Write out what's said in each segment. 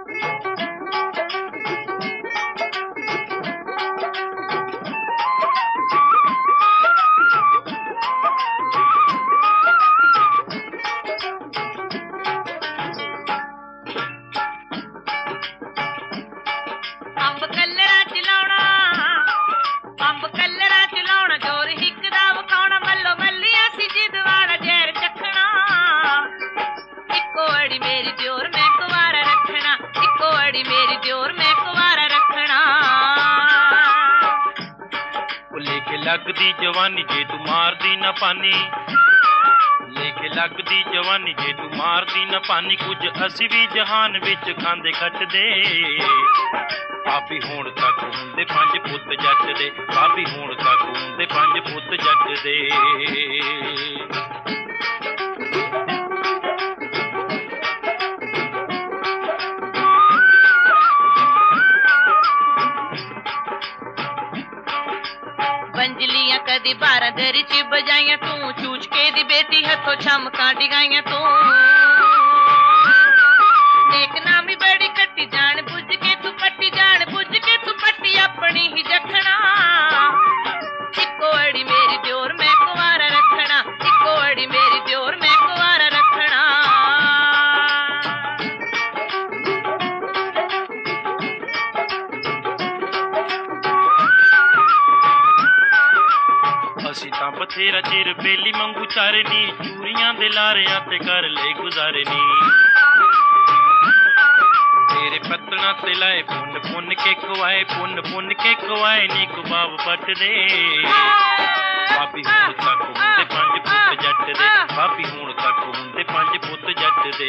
लगदी जवानी जे तू मारदी न पानी, लेके लगदी जवानी जे तू मारदी न पानी। कुछ असी भी जहान विच खांदे खटदे, भाभी हुण तक हुंदे 5 पुत्त जट दे, भाभी हुण तक हुंदे 5 पुत्त जट दे। पंजलियां कदी 12 दरी च बजाइयां तू, चूचके दी बेटी हथों छमकां डिगाइयां तू। नेक नामी बड़ी कट्टी जान बुझ के तू पट्टी, जान बुझ के तू पट्टी अपनी ही जखना। इक्को अड़ी मेरी दियोर मैं कुंवारा रखना, इक्को अड़ी मेरी दियोर मैं कुंवारा रखना। असी तां बथेरा चिर बेली मंगू चारनी, चूरियां दे लारियां ते कर ले गुजारनी। तेरे पत्तना ते लाए पुन पुन के खुआए, पुन पुन के खुआए नी कुबाब पट दे। भाभी हुण तक हुंदे 5 पुत्त जट दे, भाभी हुण तक हुंदे 5 पुत्त जट दे।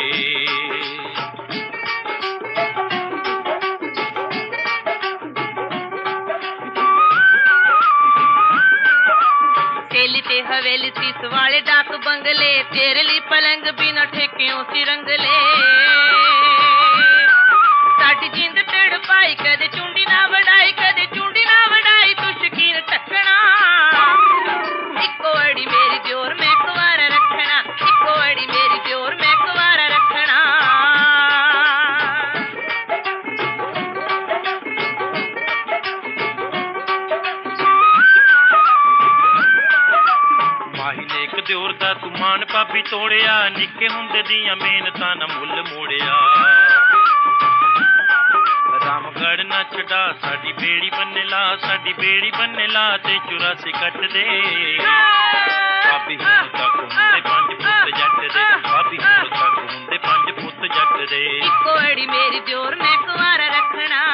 हवेली सीस वाले डाक बंगले, तेरे लिए पलंग बिना ठेकियों सी रंगले। साडी जिंद तेड़ पाई कदे चुंडी ना वड़ाई, कदे चुंडी ना वड़ाई तू शकीन टकना। इक्को अड़ी मेरी दियोर मैं कुंवारा रखना, इक्को अड़ी मेरी दियोर मैं कुंवारा रखना। दियोर दा तू मान भाभी तोड़िया, निक्के हुंदे दियां मेहनतां ना मुल मोड़िया। रामगढ़ ना छड़ा साडी बेड़ी बन्ने ला, साडी बेड़ी बन्ने ला ते 84 कट दे। भाभी हुण तक हुंदे 5 पुत्त जट दे, भाभी हुण तक हुंदे 5 पुत्त जट दे। इक्को अड़ी मेरी दियोर मैं कुंवारा रखना।